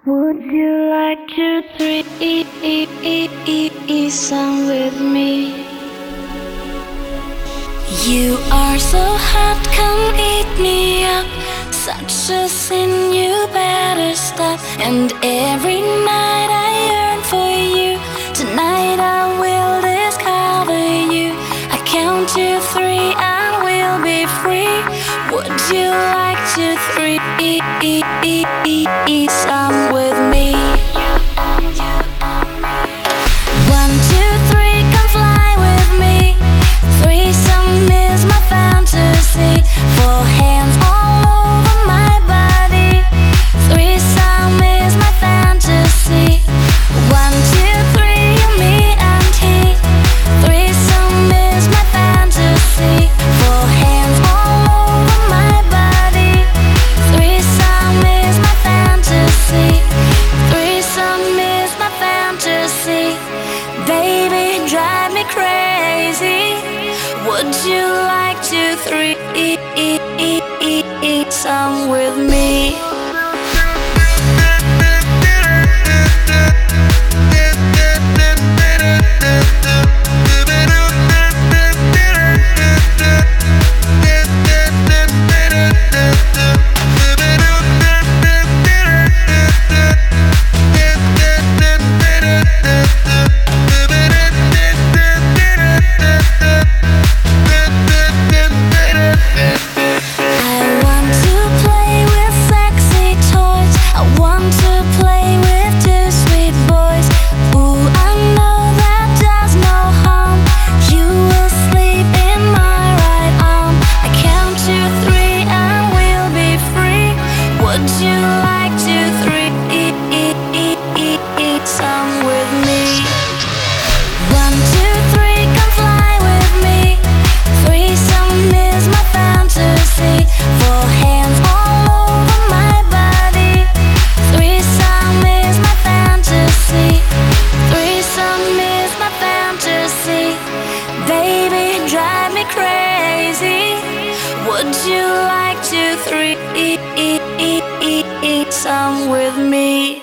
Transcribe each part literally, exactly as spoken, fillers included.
Would you like to threesome with me? You are so hot, come eat me up. Such a sin, you better stop. And every night I yearn for you. Tonight I will discover you. I count to three and we'll be free. Would you like to threesome with me? One, two, three, come fly with me. Threesome is my fantasy. Four hands all over my body. Threesome is my fantasy. One, two, three, you, me and he. Threesome is my fantasy. Four hands all over my body. Threesome is my fantasy. Threesome is my fantasy. Baby, drive me crazy. Would you like to threesome with me? Would you like to threesome with me? One, two, three, come fly with me. Threesome is my fantasy. Four hands all over my body. Threesome is my fantasy. Threesome is my fantasy. Baby, drive me crazy. Would you like to threesome with me?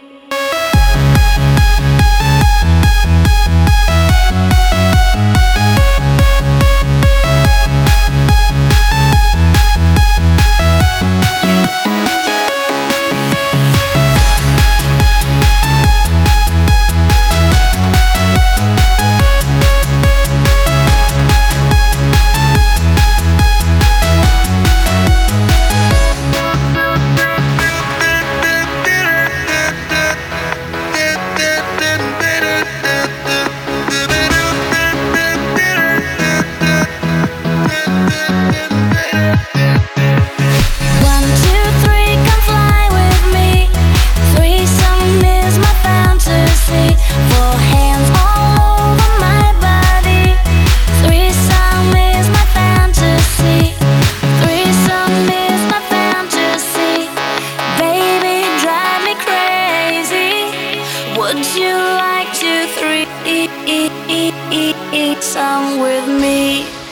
Would you like to threesome with me?